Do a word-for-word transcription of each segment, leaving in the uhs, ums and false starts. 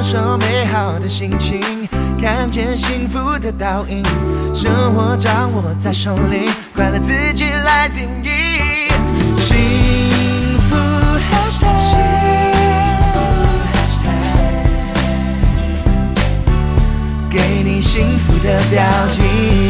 受美好的心情，看见幸福的倒影，生活掌握在手里，快乐自己来定义。幸福 hashtag， 给你幸福的标记。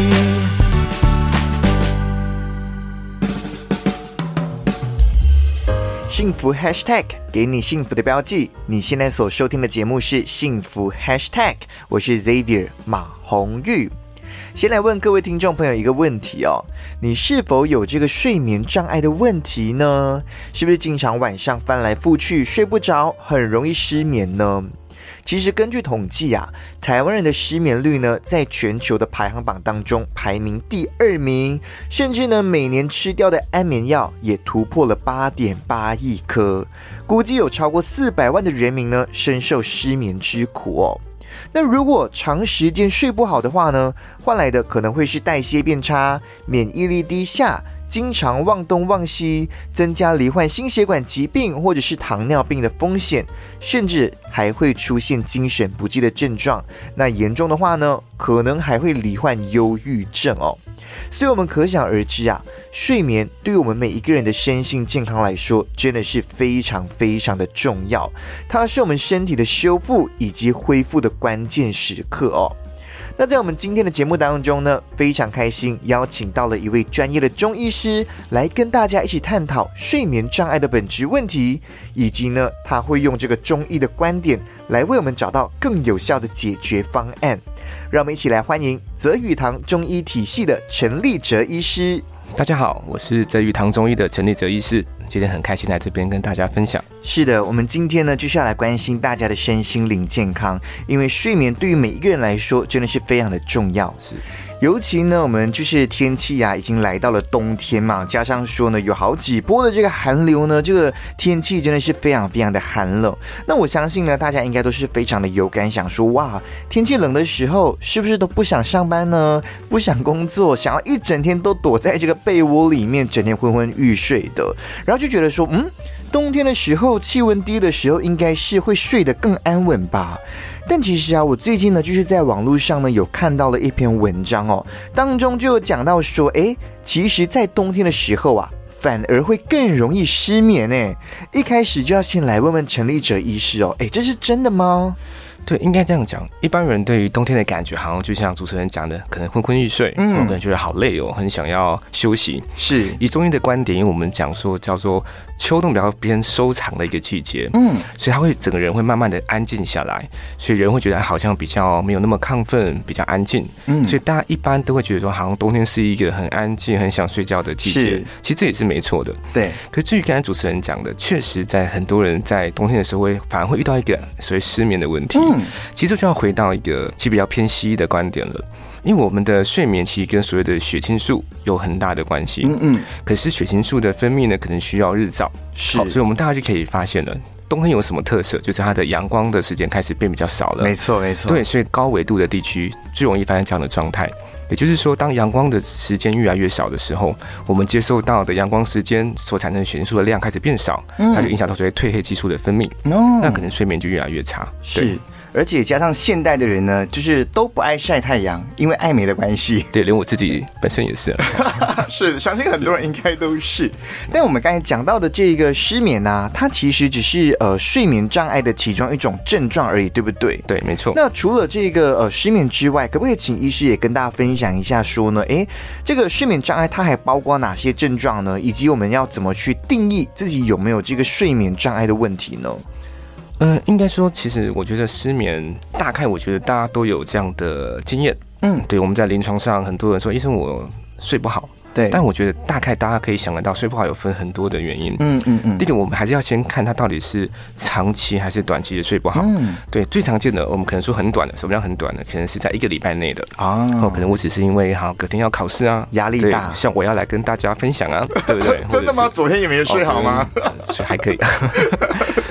幸福 hashtag 给你幸福的标记。你现在所收听的节目是幸福 hashtag， 我是 Xavier 马红玉。先来问各位听众朋友一个问题哦，你是否有这个睡眠障碍的问题呢？是不是经常晚上翻来覆去睡不着，很容易失眠呢？其实根据统计啊，台湾人的失眠率呢，在全球的排行榜当中排名第二名，甚至呢，每年吃掉的安眠药也突破了 八点八亿颗，估计有超过四百万的人民呢，深受失眠之苦哦。那如果长时间睡不好的话呢，换来的可能会是代谢变差、免疫力低下，经常忘东忘西，增加罹患心血管疾病或者是糖尿病的风险，甚至还会出现精神不济的症状。那严重的话呢，可能还会罹患忧郁症哦。所以我们可想而知啊，睡眠对于我们每一个人的身心健康来说，真的是非常非常的重要。它是我们身体的修复以及恢复的关键时刻哦。那在我们今天的节目当中呢，非常开心邀请到了一位专业的中医师来跟大家一起探讨睡眠障碍的本质问题，以及呢，他会用这个中医的观点来为我们找到更有效的解决方案。让我们一起来欢迎泽宇堂中医体系的陈立哲医师。 大家好，我是泽宇堂中医的陈立哲医师，今天很开心来这边跟大家分享。 是的，我们今天呢就是要来关心大家的身心灵健康，因为睡眠对于每一个人来说真的是非常的重要。 是， 尤其呢，我们就是天气啊，已经来到了冬天嘛，加上说呢，有好几波的这个寒流呢，这个天气真的是非常非常的寒冷。那我相信呢，大家应该都是非常的有感，想说哇，天气冷的时候，是不是都不想上班呢？不想工作，想要一整天都躲在这个被窝里面，整天昏昏欲睡的，然后就觉得说，嗯。冬天的时候，气温低的时候，应该是会睡得更安稳吧。但其实啊，我最近呢，就是在网络上呢有看到了一篇文章哦，当中就有讲到说，哎，其实，在冬天的时候啊，反而会更容易失眠哎。一开始就要先来问问陈立哲医师哦，哎，这是真的吗？ 对，应该这样讲。一般人对于冬天的感觉，好像就像主持人讲的，可能昏昏欲睡，嗯，可能觉得好累哦，很想要休息。 是以中医的观点，因为我们讲说叫做秋冬比较偏收藏的一个季节，嗯，所以他会整个人会慢慢的安静下来，所以人会觉得好像比较没有那么亢奋，比较安静。嗯，所以大家一般都会觉得说，好像冬天是一个很安静、很想睡觉的季节。其实这也是没错的。 对。 可是至于刚才主持人讲的，确实在很多人在冬天的时候会反而会遇到一个所谓失眠的问题。嗯，其实就要回到一个其实比较偏西医的观点了，因为我们的睡眠其实跟所谓的血清素有很大的关系。嗯嗯。可是血清素的分泌呢，可能需要日照。是。好，所以我们大家就可以发现了，冬天有什么特色，就是它的阳光的时间开始变比较少了。 没错，没错。 对，所以高纬度的地区最容易发生这样的状态。也就是说，当阳光的时间越来越少的时候，我们接受到的阳光时间所产生的血清素的量开始变少，嗯、它就影响到所谓褪黑激素的分泌，哦、那可能睡眠就越来越差。 是。而且加上现代的人呢，就是都不爱晒太阳，因为爱美的关系。 对，连我自己本身也是。 是，相信很多人应该都是。但我们刚才讲到的这个失眠啊，它其实只是呃睡眠障碍的其中一种症状而已，对不对？ 对，没错。 那除了这个呃失眠之外，可不可以请医师也跟大家分享一下说呢？哎，这个睡眠障碍它还包括哪些症状呢？以及我们要怎么去定义自己有没有这个睡眠障碍的问题呢？ 嗯，应该说，其实我觉得失眠，大概我觉得大家都有这样的经验。嗯，对，我们在临床上很多人说，医生我睡不好。对，但我觉得大概大家可以想得到，睡不好有分很多的原因。嗯嗯嗯。第一个，我们还是要先看它到底是长期还是短期的睡不好。嗯。对，最常见的，我们可能说很短的，什么叫很短的？可能是在一个礼拜内的。啊。哦，可能我只是因为好隔天要考试啊， 压力大， 像我要来跟大家分享啊，对不对？ 真的吗？昨天也没有睡好吗？ 睡还可以。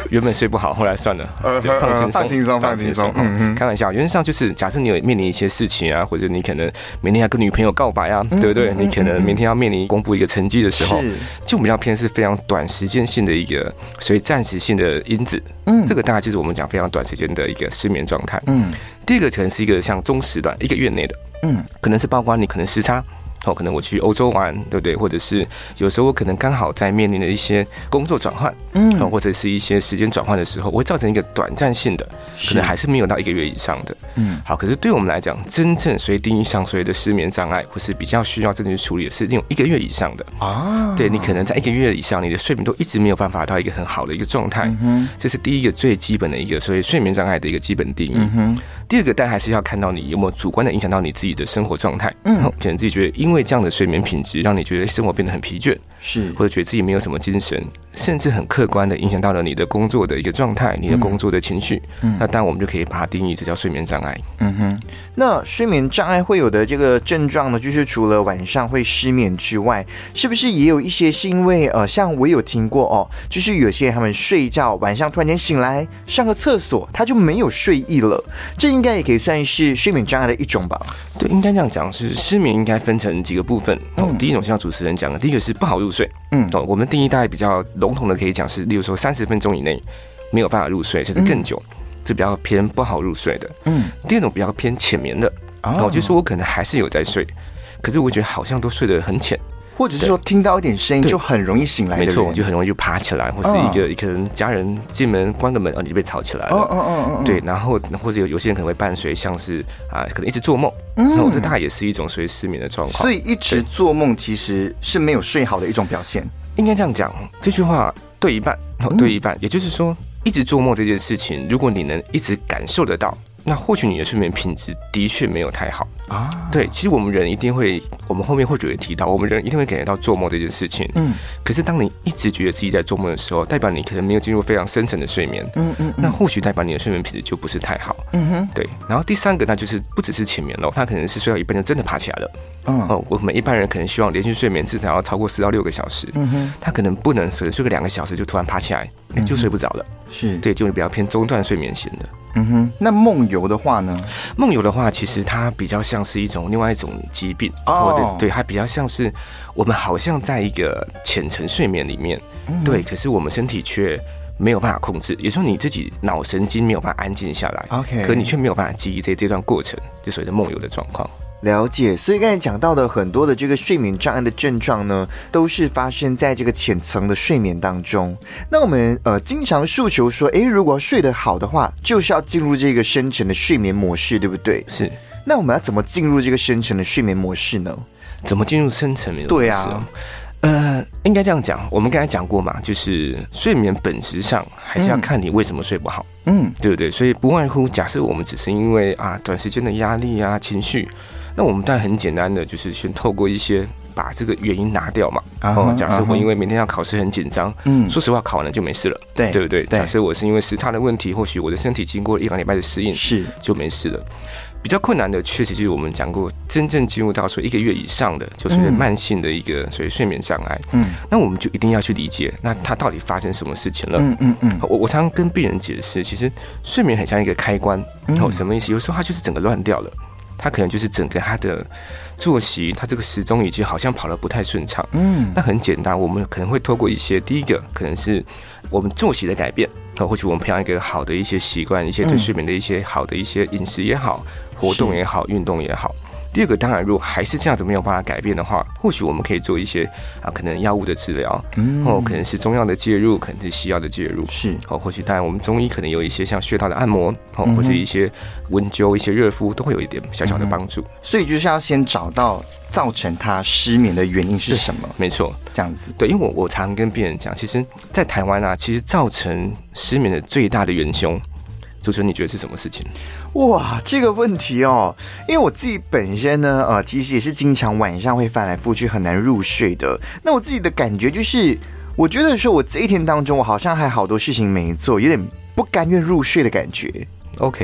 原本睡不好，后来算了， 呃、 就放轻松， 放轻松，放轻松。嗯， 开玩笑，原则上就是假设你有面临一些事情啊，或者你可能明天要跟女朋友告白啊，嗯、对不对？你可能明天要面临公布一个成绩的时候，就比较偏是非常短时间性的一个，所以暂时性的因子。嗯，这个大概就是我们讲非常短时间的一个失眠状态。嗯，第二个可能是一个像中时段，一个月内的，嗯，可能是包括你可能时差。哦，可能我去欧洲玩，对不对？或者是有时候我可能刚好在面临的一些工作转换，嗯，或者是一些时间转换的时候，我会造成一个短暂性的，可能还是没有到一个月以上的，嗯，好。可是对我们来讲，真正所谓定义上所谓的失眠障碍，或是比较需要真正去处理的是那种一个月以上的啊，对你可能在一个月以上，你的睡眠都一直没有办法到一个很好的一个状态，嗯，这是第一个最基本的一个所谓睡眠障碍的一个基本定义。嗯哼，第二个，但还是要看到你有没有主观的影响到你自己的生活状态，嗯，可能自己觉得因为这样的睡眠品质让你觉得生活变得很疲倦，是，或者觉得自己没有什么精神，甚至很客观的影响到了你的工作的一个状态，你的工作的情绪，嗯，那当然我们就可以把它定义这叫睡眠障碍。 嗯哼，那睡眠障碍会有的这个症状呢，就是除了晚上会失眠之外，是不是也有一些是因为呃，像我有听过哦，就是有些人他们睡觉晚上突然间醒来上个厕所，他就没有睡意了，这应该也可以算是睡眠障碍的一种吧？ 对，应该这样讲，是失眠应该分成几个部分。嗯，第一种像主持人讲的，第一个是不好入睡。嗯，我们定义大概比较笼统的可以讲是，例如说三十分钟以内没有办法入睡，甚至更久，嗯，这比较偏不好入睡的。嗯，第二种比较偏浅眠的，哦，我就说我可能还是有在睡，可是我觉得好像都睡得很浅。 或者是说听到一点声音就很容易醒来的人， 没错，就很容易就爬起来，或是一个、哦、可能家人进门关个门，哦，你就被吵起来了。哦哦哦哦。对，然后或者有有些人可能会伴随像是啊，可能一直做梦，嗯，那这大概也是一种属于失眠的状况。 所以一直做梦其实是没有睡好的一种表现。 应该这样讲，这句话对一半，对一半，嗯，也就是说，一直做梦这件事情，如果你能一直感受得到。那或许你的睡眠品质的确没有太好啊。对，其实我们人一定会，我们后面或许会提到，我们人一定会感觉到做梦这件事情。嗯。可是当你一直觉得自己在做梦的时候，代表你可能没有进入非常深层的睡眠。嗯 嗯, 嗯。那或许代表你的睡眠品质就不是太好。嗯哼。对。然后第三个，那就是不只是浅眠了，他可能是睡到一半就真的爬起来了。嗯。哦，我们一般人可能希望连续睡眠至少要超过四到六个小时。嗯哼。他可能不能睡睡个两个小时就突然爬起来，嗯，就睡不着了。是。对，就比较偏中断睡眠型的。 嗯哼，那梦游的话呢？ 梦游的话，其实它比较像是一种另外一种疾病哦，对，它比较像是我们好像在一个浅层睡眠里面，嗯，对，可是我们身体却没有办法控制，也就是说你自己脑神经没有办法安静下来 ，OK， 可你却没有办法记忆这这段过程，就所谓的梦游的状况。 了解，所以刚才讲到的很多的这个睡眠障碍的症状呢，都是发生在这个浅层的睡眠当中。那我们呃经常诉求说，哎，如果要睡得好的话，就是要进入这个深层的睡眠模式，对不对？ 是。 那我们要怎么进入这个深层的睡眠模式呢？ 怎么进入深层的？ 对啊。 呃，应该这样讲，我们刚才讲过嘛，就是睡眠本质上还是要看你为什么睡不好，嗯，对不对？所以不外乎假设我们只是因为啊短时间的压力啊情绪，那我们当然很简单的就是先透过一些把这个原因拿掉嘛。Uh huh, 哦，假设我因为明天要考试很紧张，嗯，说实话考完了就没事了，对对不对？假设我是因为时差的问题，或许我的身体经过一两礼拜的适应，是就没事了。比较困难的，确实就是我们讲过，真正进入到说一个月以上的，就是慢性的一个所谓睡眠障碍。嗯，那我们就一定要去理解，那它到底发生什么事情了？嗯嗯嗯。我我常常跟病人解释，其实睡眠很像一个开关，哦，什么意思？有时候它就是整个乱掉了，它可能就是整个它的作息，它这个时钟已经好像跑得不太顺畅。嗯，那很简单，我们可能会透过一些，第一个可能是我们作息的改变，或许我们培养一个好的一些习惯，一些对睡眠的一些好的一些饮食也好。活动也好，运动也好。第二个，当然，如果还是这样子没有办法改变的话，或许我们可以做一些啊，可能药物的治疗，嗯，哦，可能是中药的介入，可能是西药的介入，是哦，或许当然我们中医可能有一些像穴道的按摩，哦，或者一些温灸、一些热敷，都会有一点小小的帮助。 所以就是要先找到造成他失眠的原因是什么？ 没错， 这样子。 对，因为我我常跟病人讲，其实，在台湾啊，其实造成失眠的最大的元凶。主持人，你觉得是什么事情？ 哇，这个问题哦，因为我自己本身呢，呃，其实也是经常晚上会翻来覆去，很难入睡的。那我自己的感觉就是，我觉得说我这一天当中，我好像还好多事情没做，有点不甘愿入睡的感觉。 OK，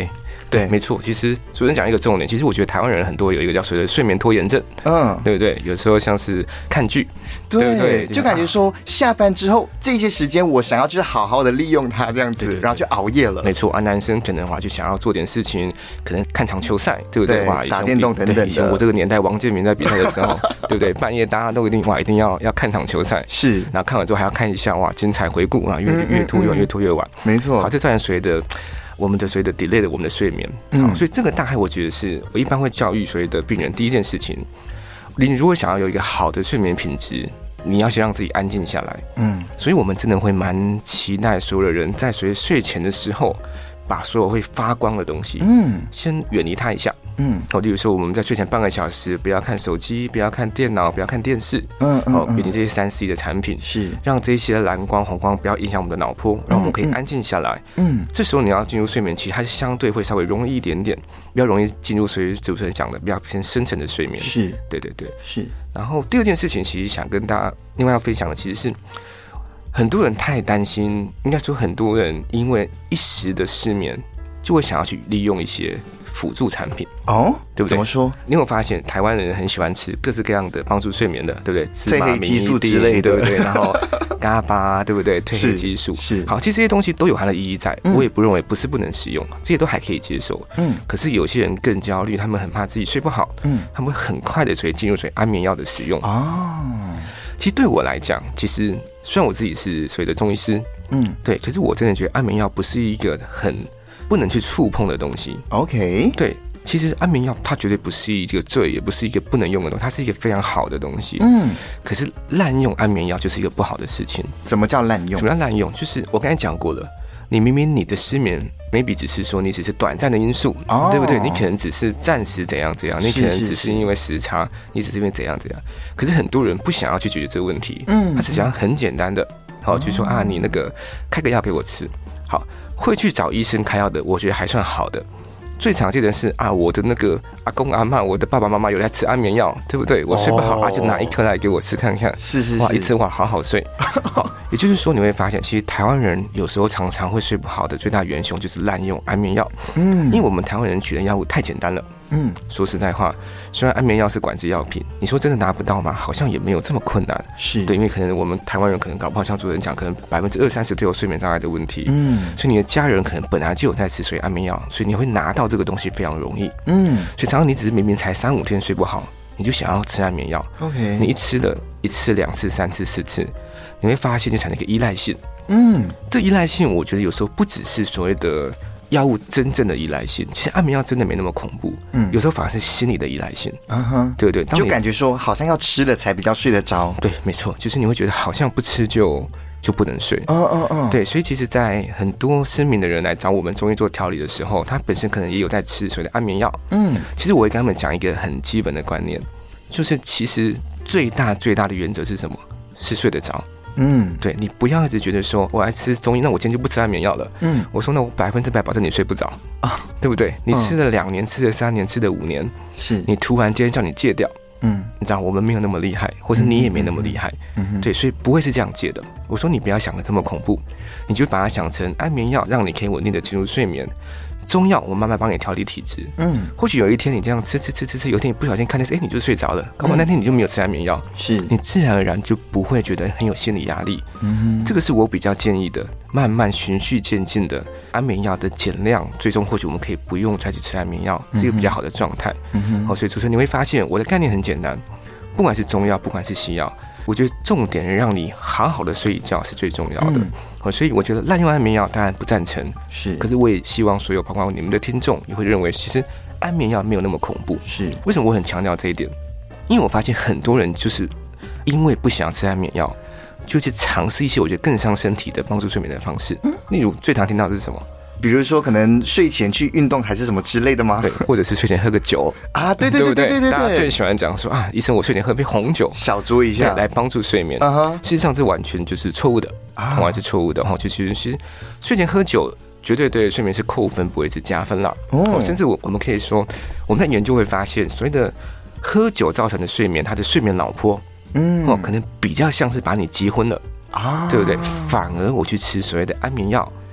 对，没错。其实主持人讲一个重点，其实我觉得台湾人很多有一个叫所谓的睡眠拖延症，嗯，对不对？有时候像是看剧， 对，对不对？就感觉说下班之后这些时间，我想要就是好好的利用它这样子，对对对，然后就熬夜了。 没错啊，男生可能的话就想要做点事情，可能看场球赛，对不对？ 对， 哇， 打电动等等的。 以前我这个年代，王建民在比赛的时候，对不对？半夜大家都一定哇，一定要要看场球赛， 是。 然后看完之后还要看一下哇，精彩回顾啊，越越拖越越拖越晚， 没错。 好，这当然随着我们的随着 delay 的我们的睡眠，嗯，所以这个大概我觉得是我一般会教育所有的病人第一件事情，你如果想要有一个好的睡眠品质，你要先让自己安静下来，嗯，所以我们真的会蛮期待所有的人在随睡前的时候，把所有会发光的东西，嗯，先远离它一下。嗯，好，例如说我们在睡前半个小时，不要看手机，不要看电脑，不要看电视，嗯嗯，好，远离这些三 C 的产品，是让这些蓝光、红光不要影响我们的脑波，让我们可以安静下来。嗯，这时候你要进入睡眠期，它相对会稍微容易一点点，比较容易进入随主持人讲的比较偏深层的睡眠。 是， 对对对， 是。 然后第二件事情，其实想跟大家另外要分享的，其实是很多人太担心，应该说很多人因为一时的失眠，就会想要去利用一些辅助产品哦， 对不对？ 怎么说？ 你有没有发现台湾人很喜欢吃各式各样的帮助睡眠的，对不对？ 褪黑激素之类的， 对不对？然后嘎巴，对不对？褪黑激素是好，其实这些东西都有它的意义在，嗯、我也不认为不是不能使用，这些都还可以接受。嗯，可是有些人更焦虑，他们很怕自己睡不好，嗯，他们会很快的所以进入所谓安眠药的使用哦。其实对我来讲，其实虽然我自己是所谓的中医师，嗯，对，可是我真的觉得安眠药不是一个很不能去触碰的东西。 OK， 对，其实安眠药它绝对不是一个罪，也不是一个不能用的东西，它是一个非常好的东西。嗯，可是滥用安眠药就是一个不好的事情。 什么叫滥用？ 什么叫滥用？就是我刚才讲过了，你明明你的失眠 maybe 只是说你只是短暂的因素，哦、对不对？你可能只是暂时怎样怎样，你可能只是因为时差，你只是因为怎样怎样。可是很多人不想要去解决这个问题，嗯，他只想要很简单的，好，就说啊，你那个开个药给我吃，好。会去找医生开药的，我觉得还算好的。最常见的是啊，我的那个阿公阿嬷，我的爸爸妈妈有在吃安眠药，对不对？我睡不好、哦、啊，就拿一颗来给我吃看看。 是是是， 哇，一吃哇，好好睡。好，也就是说，你会发现，其实台湾人有时候常常会睡不好的最大元凶就是滥用安眠药。嗯，因为我们台湾人取的药物太简单了。嗯，说实在话，虽然安眠药是管制药品，你说真的拿不到吗？好像也没有这么困难。 是对， 因为可能我们台湾人可能搞不好像主持人讲，可能百分之二三十都有睡眠障碍的问题。嗯，所以你的家人可能本来就有在吃所以安眠药，所以你会拿到这个东西非常容易。嗯，所以常常你只是明明才三五天睡不好，你就想要吃安眠药。 OK， 你一吃了一次、两次、三次、四次，你会发现就产生一个依赖性。嗯，这依赖性我觉得有时候不只是所谓的药物真正的依赖性，其实安眠药真的没那么恐怖，嗯，有时候反而是心理的依赖性，嗯哼，对不对？ 就感觉说好像要吃了才比较睡得着， 对，没错，就是你会觉得好像不吃就就不能睡，嗯嗯嗯，对，所以其实，在很多失眠的人来找我们中医做调理的时候，他本身可能也有在吃所谓的安眠药，嗯，其实我会跟他们讲一个很基本的观念，就是其实最大最大的原则是什么？是睡得着。嗯，对，你不要一直觉得说我爱吃中医，那我今天就不吃安眠药了。嗯，我说那我百分之百保证你睡不着啊，对不对？你吃了两年，吃了三年，吃了五年，是你突然间叫你戒掉，嗯，你知道我们没有那么厉害，或是你也没那么厉害，嗯，对，所以不会是这样戒的。我说你不要想的这么恐怖，你就把它想成安眠药，让你可以稳定的进入睡眠。中药我慢慢帮你调理体质，嗯，或许有一天你这样吃吃吃吃吃，有一天你不小心看电视，哎，你就睡着了，搞不好那天你就没有吃安眠药，是你自然而然就不会觉得很有心理压力，嗯，这个是我比较建议的，慢慢循序渐进的安眠药的减量，最终或许我们可以不用再去吃安眠药，是一个比较好的状态，嗯，好，所以主持人你会发现我的概念很简单，不管是中药，不管是西药，我觉得重点让你好好的睡一觉是最重要的。嗯，所以我觉得滥用安眠药当然不赞成，是，可是我也希望所有包括你们的听众也会认为，其实安眠药没有那么恐怖。是，为什么我很强调这一点？因为我发现很多人就是因为不想吃安眠药，就去尝试一些我觉得更伤身体的帮助睡眠的方式。嗯，例如最常听到的是什么？ 比如说，可能睡前去运动还是什么之类的吗？ 对，或者是睡前喝个酒啊，对对对对对对， 大家最喜欢讲说啊，医生，我睡前喝杯红酒， 小酌一下， 来帮助睡眠。Uh huh. 事实上，这完全就是错误的，完全是错误的。哈，其实其实睡前喝酒绝对对睡眠是扣分，不会是加分啦。哦，甚至我我们可以说，我们在研究会发现，所谓的喝酒造成的睡眠，它的睡眠脑波，嗯，哦，可能比较像是把你急昏了啊，对不对？反而我去吃所谓的安眠药。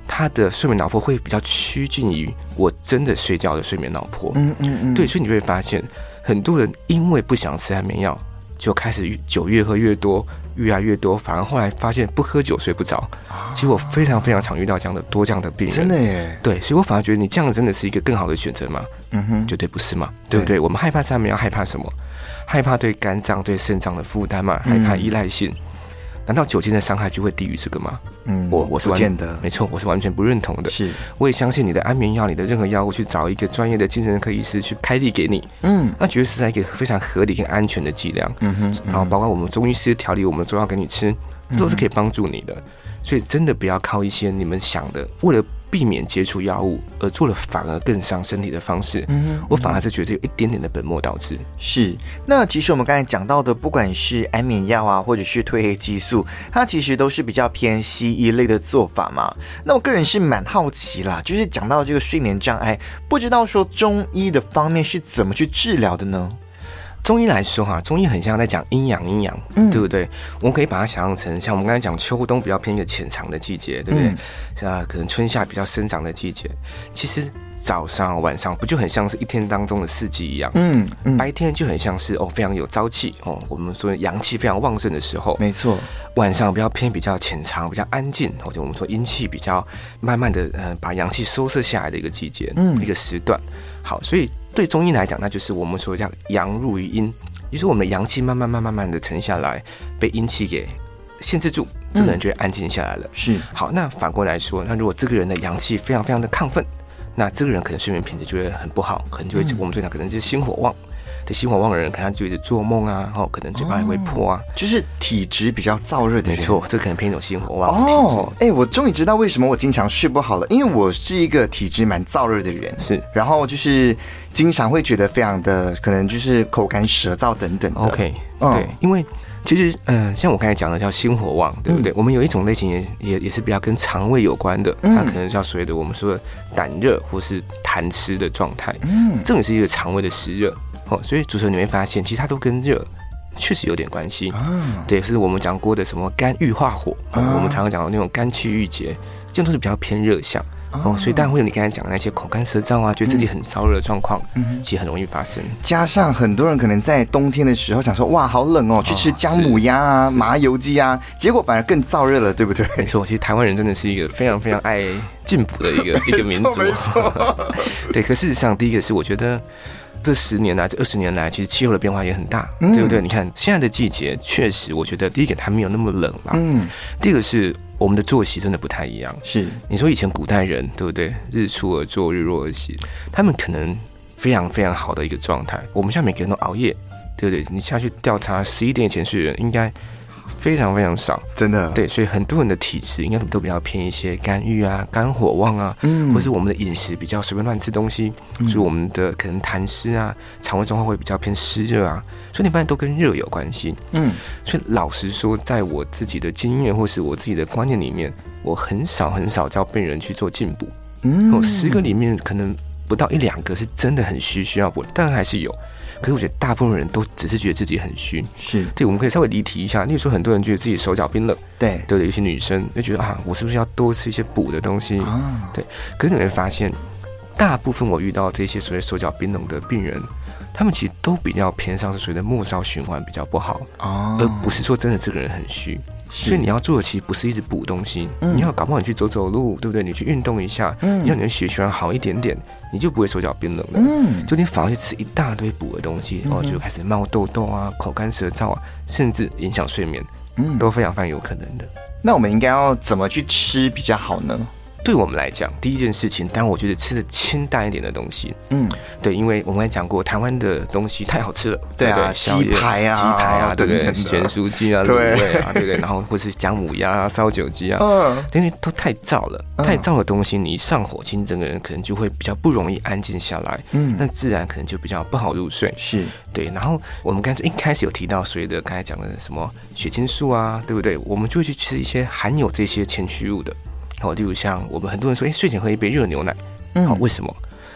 他的睡眠脑波会比较趋近于我真的睡觉的睡眠脑波。 嗯嗯嗯，对， 所以你就会发现，很多人因为不想吃安眠药，就开始酒越喝越多，越来越多，反而后来发现不喝酒睡不着。啊、其实我非常非常常遇到这样的多这样的病人， 真的耶。 对，所以我反而觉得你这样真的是一个更好的选择吗？嗯哼，绝对不是嘛，对不对？对，我们害怕吃安眠药，害怕什么？害怕对肝脏、对肾脏的负担嘛，害怕依赖性。嗯，难道酒精的伤害就会低于这个吗？嗯，我我是完全没错，我是完全不认同的。是，我也相信你的安眠药，你的任何药物，去找一个专业的精神科医师去开立给你。嗯，那绝对是在一个非常合理跟安全的剂量。嗯哼，然后包括我们中医师调理我们的中药给你吃，这都是可以帮助你的。所以真的不要靠一些你们想的，为了避免接触药物而做了反而更伤身体的方式。嗯，我反而是觉得有一点点的本末倒置。 是，那其实我们刚才讲到的，不管是安眠药啊，或者是褪黑激素，它其实都是比较偏西医类的做法嘛。那我个人是蛮好奇啦，就是讲到这个睡眠障碍，不知道说中医的方面是怎么去治疗的呢？ 中医来说哈，中医很像在讲阴阳阴阳，嗯，对不对？我们可以把它想象成像我们刚才讲秋冬比较偏一个浅长的季节，对不对？嗯，像可能春夏比较生长的季节，其实早上晚上不就很像是一天当中的四季一样？嗯，嗯，白天就很像是哦非常有朝气哦，我们说阳气非常旺盛的时候， 没错。 晚上比较偏比较浅长、比较安静，或者我们说阴气比较慢慢的呃把阳气收摄下来的一个季节，嗯，一个时段。好，所以对中医来讲，那就是我们说叫阳入于阴，就是我们的阳气慢慢慢慢慢的沉下来，被阴气给限制住，这个人就会安静下来了。嗯，是。好，那反过来说，那如果这个人的阳气非常非常的亢奋，那这个人可能睡眠品质就会很不好，可能就会、嗯、我们最讲可能就是心火旺。对，心火旺的人，可能他就一直做梦啊，然后可能嘴巴也会破啊， 哦，就是体质比较燥热的人。 没错，这可能偏一种心火旺的体质。 哦，哎，我终于知道为什么我经常睡不好了，因为我是一个体质蛮燥热的人， 是， 然后就是经常会觉得非常的可能就是口干舌燥等等的。 OK，嗯，对，因为其实嗯、呃，像我刚才讲的叫心火旺，对不对？嗯，我们有一种类型也也也是比较跟肠胃有关的，它可能叫所谓的我们说的胆热或是痰湿的状态。嗯，这种也是一个肠胃的湿热。哦，所以主持人你会发现，其实它都跟热确实有点关系。啊，对，是我们讲过的什么肝郁化火，啊，我们常常讲的那种肝气郁结，这种都是比较偏热象。哦，所以当然会有你刚才讲的那些口干舌燥啊，觉得自己很燥热的状况，嗯，其实很容易发生。 加上很多人可能在冬天的时候想说，哇，好冷哦，去吃姜母鸭啊、麻油鸡啊，结果反而更燥热了，对不对？ 没错，其实台湾人真的是一个非常非常爱进补的一个一个民族。 没错， 对。可事实上，第一个是我觉得这十年来、这二十年来，其实气候的变化也很大，嗯，对不对？你看现在的季节，确实我觉得第一个它没有那么冷啦，嗯，第二个是我们的作息真的不太一样。是，你说以前古代人对不对？日出而作，日落而息，他们可能非常非常好的一个状态。我们现在每个人都熬夜，对不对？你下去调查十一点以前睡的人，应该非常非常少， 真的。 对，所以很多人的体质应该都比较偏一些肝郁啊、肝火旺啊，嗯，或是我们的饮食比较随便乱吃东西，嗯，所以我们的可能痰湿啊、肠胃状况会比较偏湿热啊，所以你发现都跟热有关系。嗯，所以老实说，在我自己的经验或是我自己的观念里面，我很少很少叫病人去做进补。嗯，我十个里面可能不到一两个是真的很虚需要补，当然还是有。可是我觉得大部分人都只是觉得自己很虚，是对。我们可以稍微离题一下，例如说很多人觉得自己手脚冰冷，对对的，有些女生就觉得啊，我是不是要多吃一些补的东西？啊，对。可是你会发现，大部分我遇到这些所谓手脚冰冷的病人，他们其实都比较偏向是所谓的末梢循环比较不好，哦，而不是说真的这个人很虚。所以你要做的其实不是一直补东西，嗯，你要搞不好你去走走路，对不对？你去运动一下，嗯，让你的血循环好一点点，你就不会手脚冰冷了。嗯，就你反而去吃一大堆补的东西，嗯，哦，就开始冒痘痘啊、口干舌燥啊，甚至影响睡眠，嗯，都非常非常有可能的。 那我们应该要怎么去吃比较好呢？ 对我们来讲，第一件事情，当然我觉得吃的清淡一点的东西，嗯，对，因为我们刚才讲过，台湾的东西太好吃了， 对啊，鸡排啊， 鸡排啊，对不对？咸酥鸡啊，卤味啊，对不对？然后或是姜母鸭啊、烧酒鸡啊，嗯，因为都太燥了，太燥的东西，你一上火，其实整个人可能就会比较不容易安静下来，嗯，那自然可能就比较不好入睡，是对。然后我们刚才一开始有提到所谓的刚才讲的什么血清素啊，对不对？我们就会去吃一些含有这些前驱物的。好，例如像我们很多人说，哎，睡前喝一杯热牛奶，嗯，好，为什么？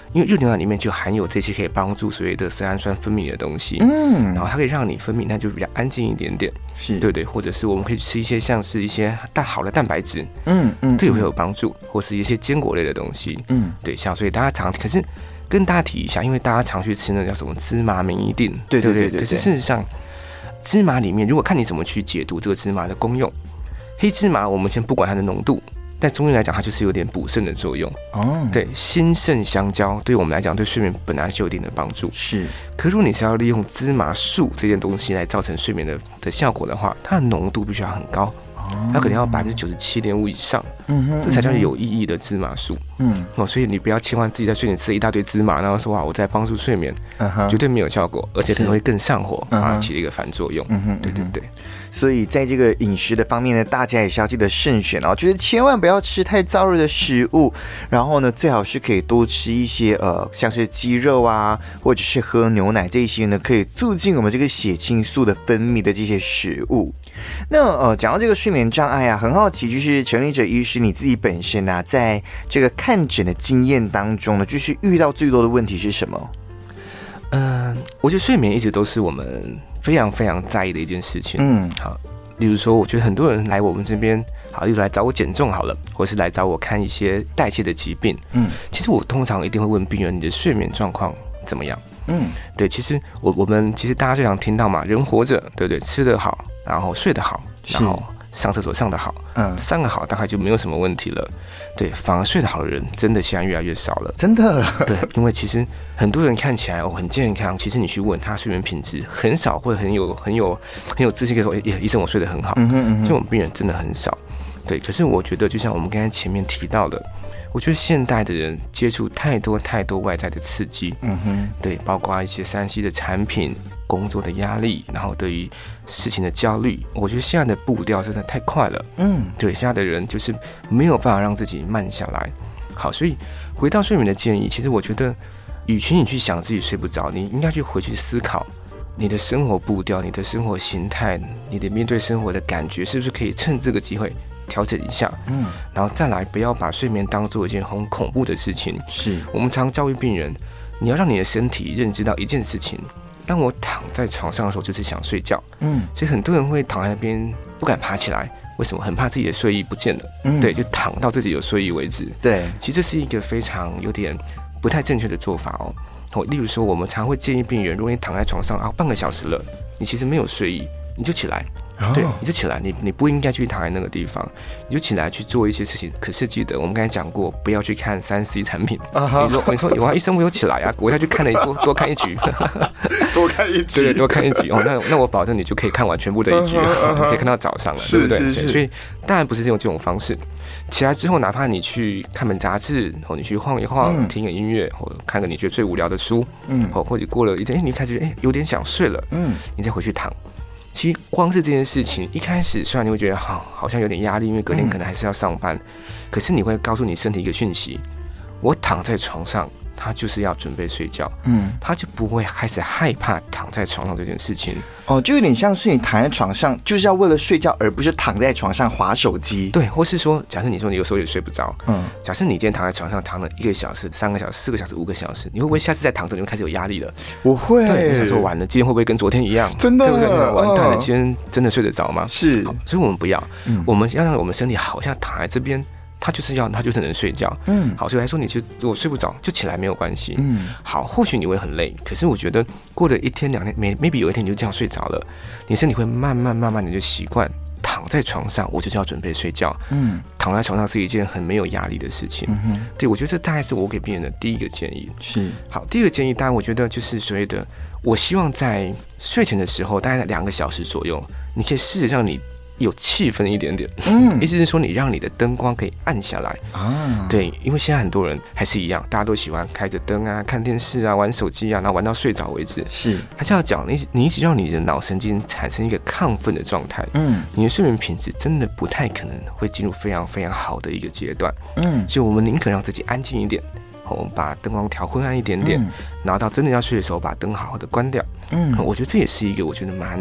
因为热牛奶里面就含有这些可以帮助所谓的色氨酸分泌的东西，嗯，然后它可以让你分泌，那就比较安静一点点，是对对，或者是我们可以吃一些像是一些蛋好的蛋白质，嗯嗯，对会有帮助，或是一些坚果类的东西，嗯，对，像所以大家常可是跟大家提一下，因为大家常去吃那叫什么芝麻明一定，对对 对, 对, 对, 对，可是事实上芝麻里面如果看你怎么去解读这个芝麻的功用，黑芝麻我们先不管它的浓度。在中医来讲，它就是有点补肾的作用哦。对，心肾相交，对我们来讲，对睡眠本来就有一定的帮助。是，可如果你是要利用芝麻素这件东西来造成睡眠的的效果的话，它的浓度必须要很高，哦、它可能要百分之九十七点五以上，嗯哼，这才叫有意义的芝麻素。嗯，哦，所以你不要千万自己在睡前吃了一大堆芝麻，然后说哇我在帮助睡眠，嗯、绝对没有效果，而且可能会更上火，反而起了一个反作用。嗯哼，对对对。 所以在这个饮食的方面呢，大家也是要记得慎选哦，就是千万不要吃太燥热的食物，然后呢，最好是可以多吃一些呃，像是鸡肉啊，或者是喝牛奶这些呢，可以促进我们这个血清素的分泌的这些食物。那呃，讲到这个睡眠障碍啊，很好奇，就是陈立哲医师你自己本身啊，在这个看诊的经验当中呢，就是遇到最多的问题是什么？ 嗯、呃，我觉得睡眠一直都是我们非常非常在意的一件事情。嗯，好，例如说，我觉得很多人来我们这边，好，例如来找我减重好了，或是来找我看一些代谢的疾病。嗯，其实我通常一定会问病人，你的睡眠状况怎么样？嗯，对，其实我我们其实大家最常听到嘛，人活着，对不对？吃得好，然后睡得好，然后上厕所上得好，嗯，三个好大概就没有什么问题了。对，反而睡得好的人真的现在越来越少了， 真的。 对，因为其实很多人看起来哦很健康，其实你去问他睡眠品质，很少会很有很有很有自信，可以说，哎，医生我睡得很好。嗯哼嗯哼，这种病人真的很少。对，可是我觉得就像我们刚才前面提到的，我觉得现代的人接触太多太多外在的刺激，嗯哼，对，包括一些三 C 的产品、工作的压力，然后对于事情的焦虑，我觉得现在的步调真的太快了，嗯，对，现在的人就是没有办法让自己慢下来。好，所以回到睡眠的建议，其实我觉得，与其你去想自己睡不着，你应该去回去思考你的生活步调、你的生活形态、你的面对生活的感觉，是不是可以趁这个机会调整一下，嗯，然后再来，不要把睡眠当做一件很恐怖的事情。是我们常教育病人，你要让你的身体认知到一件事情：当我躺在床上的时候，就是想睡觉。嗯，所以很多人会躺在那边不敢爬起来，为什么？很怕自己的睡意不见了。嗯，对，就躺到自己有睡意为止。对，其实这是一个非常有点不太正确的做法哦。哦，例如说，我们常会建议病人，如果你躺在床上啊半个小时了，你其实没有睡意，你就起来。对，你就起来，你你不应该去躺在那个地方，你就起来去做一些事情。可是记得我们刚才讲过，不要去看三 C 产品。Uh-huh. 你说你说有啊，医生我有起来啊，我要去看了多多看一局， 多看一集， 对，多看一集哦。那那我保证你就可以看完全部的一局，uh-huh, uh-huh. 可以看到早上了，对不对？所以当然不是用这种方式。起来之后，哪怕你去看本杂志，或你去晃一晃，嗯、听个音乐，或看个你觉得最无聊的书，嗯，或或者过了一天，哎，你开始哎有点想睡了，嗯，你再回去躺。其实光是这件事情，一开始虽然你会觉得好，好像有点压力，因为隔天可能还是要上班，嗯、可是你会告诉你身体一个讯息：我躺在床上，他就是要准备睡觉，嗯，他就不会开始害怕躺在床上这件事情。 哦，就有点像是你躺在床上就是要为了睡觉，而不是躺在床上滑手机。 对，或是说，假设你说你有时候也睡不着，嗯，假设你今天躺在床上躺了一个小时、三个小时、四个小时、五个小时，你会不会下次再躺着你会开始有压力了？ 我会， 对，想说完了，今天会不会跟昨天一样？ 真的， 对不对？完蛋了，今天真的睡得着吗？ 是， 所以我们不要，嗯、我们要让我们身体好像躺在这边。他就是要，他就是能睡觉。嗯，好，所以来说，你其实如果睡不着，就起来没有关系。嗯，好，或许你会很累，可是我觉得过了一天两天，maybe 有一天你就这样睡着了，你身体会慢慢慢慢的就习惯躺在床上，我就是要准备睡觉。嗯，躺在床上是一件很没有压力的事情。嗯哼，对，我觉得这大概是我给病人的第一个建议。是，好，第二个建议，当然我觉得就是所谓的，我希望在睡前的时候，大概两个小时左右，你可以试着让你有气氛一点点，嗯，意思是说你让你的灯光可以暗下来啊，对，因为现在很多人还是一样，大家都喜欢开着灯啊、看电视啊、玩手机啊，然后玩到睡着为止。是，还是要讲你，你一直让你的脑神经产生一个亢奋的状态，嗯，你的睡眠品质真的不太可能会进入非常非常好的一个阶段，嗯，所以我们宁可让自己安静一点。我们把灯光调昏暗一点点，嗯、然后到真的要睡的时候，把灯好好的关掉。嗯，我觉得这也是一个我觉得蛮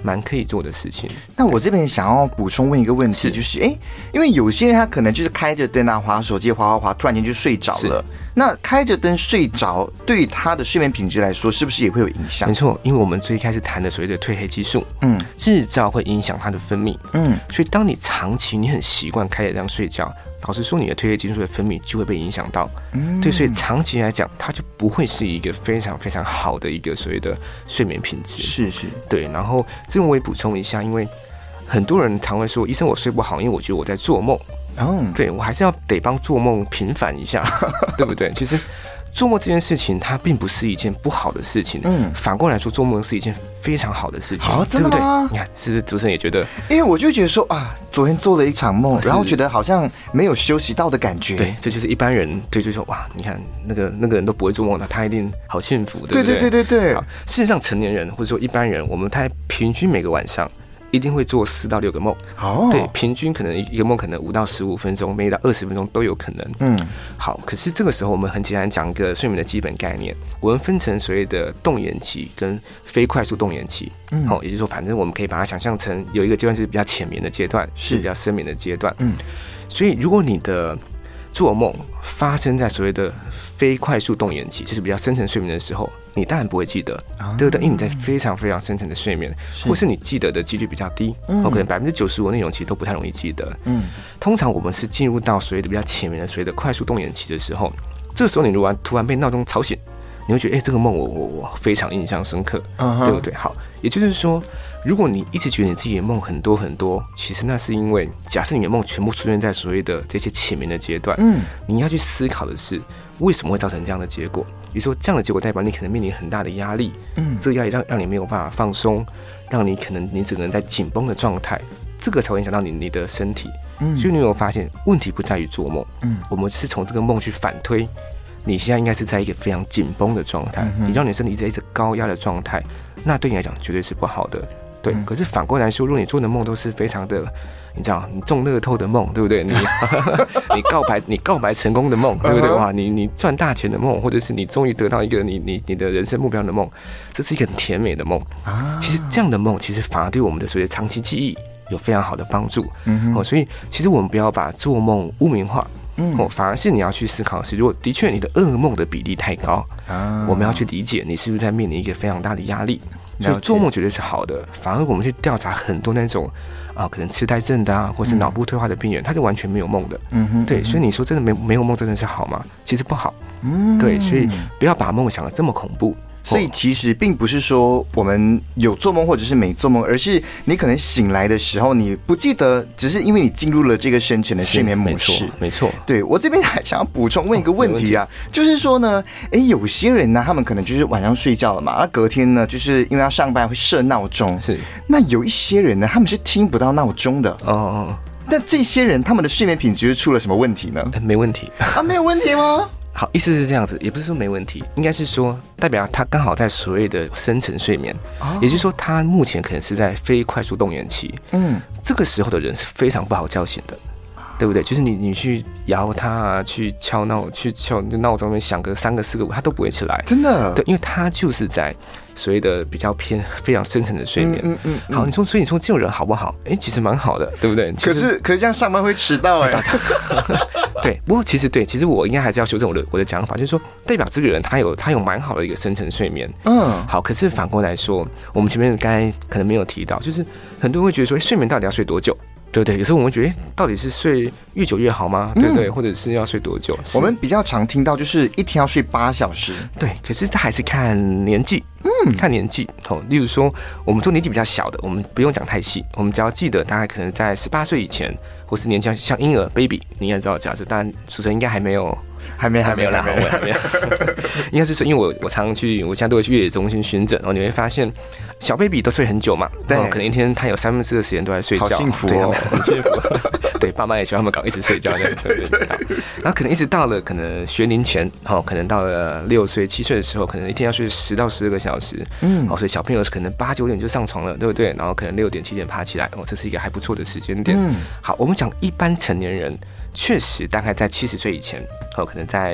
蛮可以做的事情。 那我这边想要补充问一个问题，就是哎，因为有些人他可能就是开着灯啊，滑手机，滑滑滑，突然间就睡着了。那开着灯睡着，对他的睡眠品质来说，是不是也会有影响？ 没错，因为我们最开始谈的所谓的褪黑激素，嗯，制造会影响它的分泌，嗯，所以当你长期你很习惯开着这样睡觉，老实说，你的褪黑激素的分泌就会被影响到，嗯，对，所以长期来讲，它就不会是一个非常非常好的一个所谓的睡眠品质。 是是， 对。然后这种我也补充一下，因为很多人常会说，医生我睡不好，因为我觉得我在做梦。哦，对，我还是要得帮做梦平反一下，对不对？其实做梦这件事情，它并不是一件不好的事情。嗯，反过来说，做梦是一件非常好的事情。 哦，真的吗？ 你看，是不是主持人也觉得？ 因为我就觉得说啊，昨天做了一场梦，然后觉得好像没有休息到的感觉。 对，这就是一般人对就说哇，你看那个那个人都不会做梦的，他一定好幸福，对不对？ 对对对对对。 事实上，成年人或者说一般人，我们他平均每个晚上一定会做四到六个梦，哦，对，平均可能一个梦可能五到十五分钟，每到二十分钟都有可能。嗯，好，可是这个时候我们很简单讲一个睡眠的基本概念，我们分成所谓的动眼期跟非快速动眼期。嗯，好，也就是说，反正我们可以把它想象成有一个阶段是比较浅眠的阶段，是比较深眠的阶段。嗯，所以如果你的做梦发生在所谓的非快速动眼期，就是比较深层睡眠的时候，你当然不会记得，啊、对不对？因为你在非常非常深层的睡眠，是或是你记得的几率比较低，嗯、可能百分之九十五内容其实都不太容易记得。嗯，通常我们是进入到所谓的比较浅眠的所谓的快速动眼期的时候，这个时候你如果突然被闹钟吵醒，你会觉得，哎、欸，这个梦我我我非常印象深刻，嗯、对不对？好，也就是说，如果你一直觉得你自己的梦很多很多，其实那是因为假设你的梦全部出现在所谓的这些浅眠的阶段，嗯，你要去思考的是为什么会造成这样的结果。比如说这样的结果代表你可能面临很大的压力，嗯，这个压力让让你没有办法放松，让你可能你整个人在紧绷的状态，这个才会影响到你你的身体。嗯，所以你有没有发现问题不在于做梦，嗯，我们是从这个梦去反推。你现在应该是在一个非常紧绷的状态，嗯、你让你的身体在一直高压的状态，那对你来讲绝对是不好的。对，嗯、可是反过来说，如果你做的梦都是非常的，你知道，你中乐透的梦，对不对？你你告白你告白成功的梦，对不对？哇，你你赚大钱的梦，或者是你终于得到一个你你你的人生目标的梦，这是一个很甜美的梦啊。其实这样的梦，其实反而对我们的所谓的长期记忆有非常好的帮助。嗯、哦，所以其实我们不要把做梦污名化。嗯，哦，反而是你要去思考的是，如果的确你的噩梦的比例太高，啊，我们要去理解你是不是在面临一个非常大的压力。所以做梦绝对是好的，反而我们去调查很多那种啊，可能痴呆症的啊，或是脑部退化的病人，他是完全没有梦的。嗯哼，对，所以你说真的没没有梦真的是好吗？其实不好。嗯，对，所以不要把梦想得这么恐怖。 所以其实并不是说我们有做梦或者是没做梦，而是你可能醒来的时候你不记得，只是因为你进入了这个深层的睡眠模式。 没错， 对，我这边还想要补充问一个问题啊，哦、就是说呢，哎，有些人呢，他们可能就是晚上睡觉了嘛，那隔天呢，就是因为要上班会设闹钟，是。那有一些人呢，他们是听不到闹钟的。哦哦。那这些人他们的睡眠品质出了什么问题呢？ 没问题啊，没有问题吗？ 好，意思是这样子，也不是说没问题，应该是说代表他刚好在所谓的深层睡眠，哦、也就是说他目前可能是在非快速动眼期，嗯，这个时候的人是非常不好叫醒的，对不对？就是你你去摇他啊，去敲闹，去敲闹钟，响个三个四个五，他都不会起来， 真的， 对，因为他就是在所谓的比较偏非常深层的睡眠。嗯嗯嗯。好，你说，所以你说这种人好不好？哎、欸，其实蛮好的，对不对？ 可是可是这样上班会迟到哎、欸。 对，不过其实对，其实我应该还是要修正我的我的讲法，就是说代表这个人他有他有蛮好的一个深层睡眠。嗯。好，可是反过来说，我们前面刚才可能没有提到，就是很多人会觉得说，欸、睡眠到底要睡多久？对不对？有时候我们会觉得，欸、到底是睡越久越好吗？对不对？嗯、或者是要睡多久？ 我们比较常听到就是一天要睡八小时。 对，可是这还是看年纪，嗯，看年纪。哦，例如说，我们做年纪比较小的，我们不用讲太细，我们只要记得大概可能在十八岁以前，或是年纪像婴儿 baby， 你也知道，假设当然主持人应该还没有。 还没还没有啦， 还没还没有，应该是说，因为我我常常去，我现在都会去月子中心巡诊，然后你会发现，小 baby 都睡很久嘛，对，可能一天他有三分之二的时间都在睡觉， 好幸福哦， 很幸福。对，爸妈也希望他们搞一直睡觉，这样子。然后可能一直到了可能学龄前，哦，可能到了六岁七岁的时候，可能一天要睡十到十二个小时，嗯，哦，所以小朋友可能八九点就上床了，对不对？然后可能六点七点爬起来，哦，这是一个还不错的时间点。嗯，好，我们讲一般成年人。确实，大概在七十岁以前，哦，可能在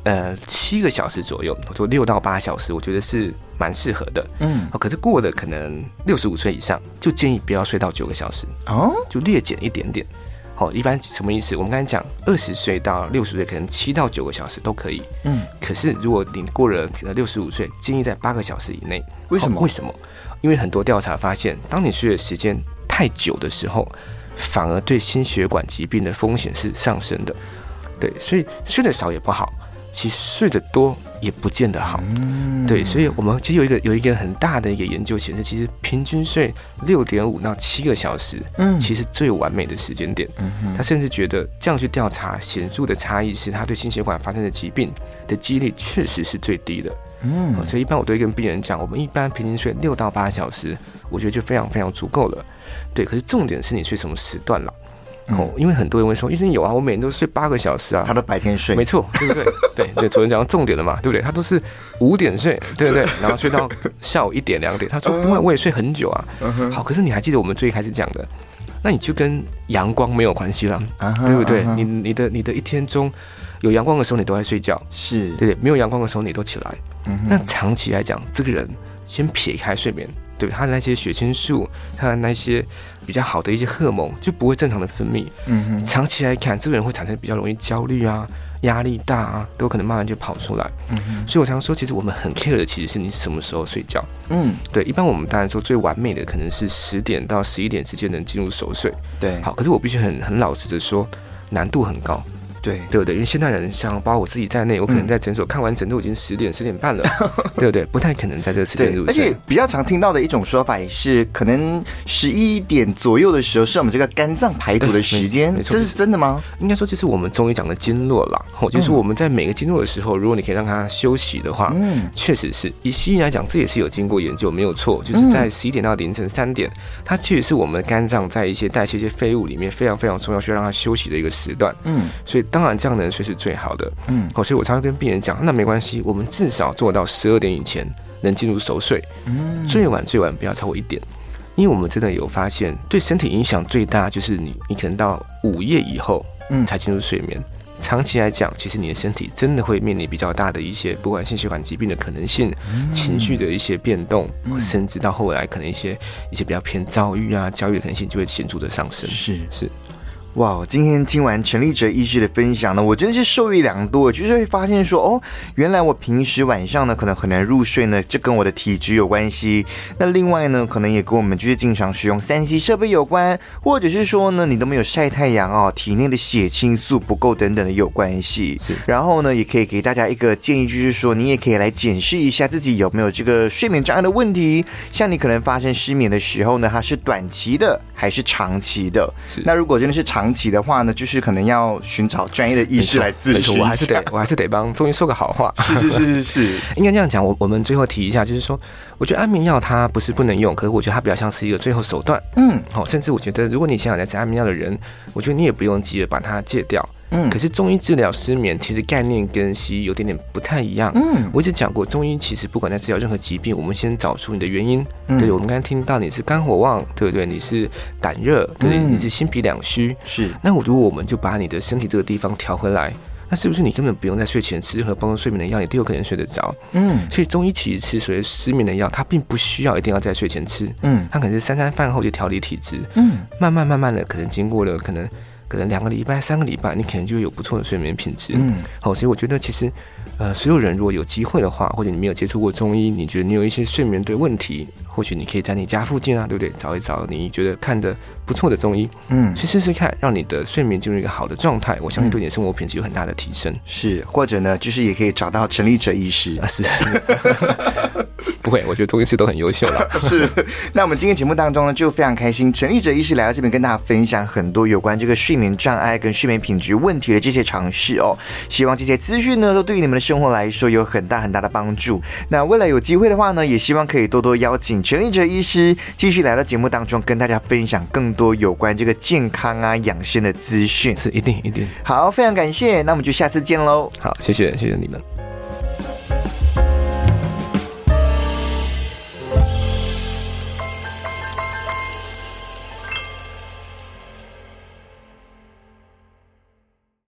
呃七个小时左右，我说六到八小时，我觉得是蛮适合的。嗯，可是过了可能六十五岁以上，就建议不要睡到九个小时哦，就略减一点点。好，一般什么意思？我们刚才讲，二十岁到六十岁可能七到九个小时都可以。嗯，可是如果你过了六十五岁，建议在八个小时以内。 为什么？ 为什么？因为很多调查发现，当你睡的时间太久的时候，反而对心血管疾病的风险是上升的。对，所以睡得少也不好，其实睡得多也不见得好。嗯，对，所以我们其实有一个有一个很大的一个研究显示，其实平均睡六点五到七个小时，嗯，其实最完美的时间点。嗯，他甚至觉得这样去调查，显著的差异是，他对心血管发生的疾病的几率确实是最低的。嗯，所以一般我都会跟病人讲，我们一般平均睡六到八小时，我觉得就非常非常足够了。对，可是重点是你睡什么时段了。哦，因为很多人会说，医生有啊，我每天都睡八个小时啊， 他都白天睡， 没错，对不对？对对，昨天讲到重点了嘛，对不对？他都是五点睡，对不对？然后睡到下午一点两点，他说不会，我也睡很久啊。好，可是你还记得我们最开始讲的，那你就跟阳光没有关系了，对不对？你你的你的一天中有阳光的时候，你都在睡觉， 是对对，没有阳光的时候你都起来。那长期来讲，这个人先撇开睡眠。对，他的那些血清素，他的那些比较好的一些荷尔蒙就不会正常的分泌。嗯哼，长期来看，这个人会产生比较容易焦虑啊、压力大啊，都可能慢慢就跑出来。嗯哼，所以我常说，其实我们很 care 的其实是你什么时候睡觉。嗯，对，一般我们当然说最完美的可能是十点到十一点之间能进入熟睡。 对， 好，可是我必须很很老实的说，难度很高。 对， 对不对？因为现代人像包括我自己在内，我可能在诊所看完诊都已经十点、十点半了，对不对？不太可能在这个时间入睡。 而且比较常听到的一种说法也是，可能十一点左右的时候是我们这个肝脏排毒的时间，没错，这是真的吗？ 应该说这是我们中医讲的经络啦，就是我们在每个经络的时候，如果你可以让它休息的话，嗯，确实是以西医来讲，这也是有经过研究，没有错，就是在十一点到凌晨三点，它确实是我们肝脏在一些代谢一些废物里面非常非常重要，需要让它休息的一个时段。嗯，所以当然这样的人睡是最好的。嗯，好，所以我常常跟病人讲，那没关系，我们至少做到十二点以前能进入熟睡，嗯，最晚最晚不要超过一点，因为我们真的有发现，对身体影响最大就是你，你可能到午夜以后，嗯，才进入睡眠。长期来讲，其实你的身体真的会面临比较大的一些，不管心血管疾病的可能性、嗯、情绪的一些变动，嗯、甚至到后来可能一些一些比较偏躁郁啊、焦虑的可能性就会显著的上升。 是是。 哇，今天听完陈立喆医师的分享呢，我真的是受益良多，就是会发现说，哦，原来我平时晚上呢可能很难入睡呢，这跟我的体质有关系。那另外呢，可能也跟我们就是经常使用三 C 设备有关，或者是说呢，你都没有晒太阳哦，体内的血清素不够等等的有关系。 是。 然后呢，也可以给大家一个建议，就是说，你也可以来检视一下自己有没有这个睡眠障碍的问题。像你可能发生失眠的时候呢，它是短期的还是长期的？是。那如果真的是长长期的话呢，就是可能要寻找专业的医师来咨询。 我还是得，我还是得帮中医说个好话。 是是是是是， 应该这样讲。我我们最后提一下，就是说，我觉得安眠药它不是不能用，可是我觉得它比较像是一个最后手段。嗯，好，甚至我觉得，如果你想要来吃安眠药的人，我觉得你也不用急着把它戒掉。嗯，可是中医治疗失眠，其实概念跟西医有点点不太一样。嗯，我一直讲过，中医其实不管在治疗任何疾病，我们先找出你的原因。嗯、对，我们刚才听到你是肝火旺，对不对？你是胆热，对不对？嗯、你是心脾两虚。 是。 那我如果我们就把你的身体这个地方调回来，那是不是你根本不用在睡前吃任何帮助睡眠的药，你都有可能睡得着？嗯。所以中医其实吃所谓失眠的药，它并不需要一定要在睡前吃。嗯。它可能是三餐饭后就调理体质。嗯。慢慢慢慢的，可能经过了可能。可能两个礼拜、三个礼拜，你可能就有不错的睡眠品质。嗯，好，所以我觉得其实，呃，所有人如果有机会的话，或者你没有接触过中医，你觉得你有一些睡眠的问题，或许你可以在你家附近啊，对不对？找一找你觉得看得不错的中医，嗯，去试试看，让你的睡眠进入一个好的状态。我相信对你的生活品质有很大的提升。 是，或者呢，就是也可以找到陈立喆医师啊，是。不会，我觉得中医师都很优秀了。 是，那我们今天节目当中呢，就非常开心，陈立喆医师来到这边跟大家分享很多有关这个睡眠障碍跟睡眠品质问题的这些常识哦。希望这些资讯呢，都对于你们的生活来说有很大很大的帮助。那未来有机会的话呢，也希望可以多多邀请陈立喆医师继续来到节目当中，跟大家分享更多有关这个健康啊、养生的资讯。 是，一定一定。 好，非常感谢，那我们就下次见喽。 好，谢谢，谢谢你们。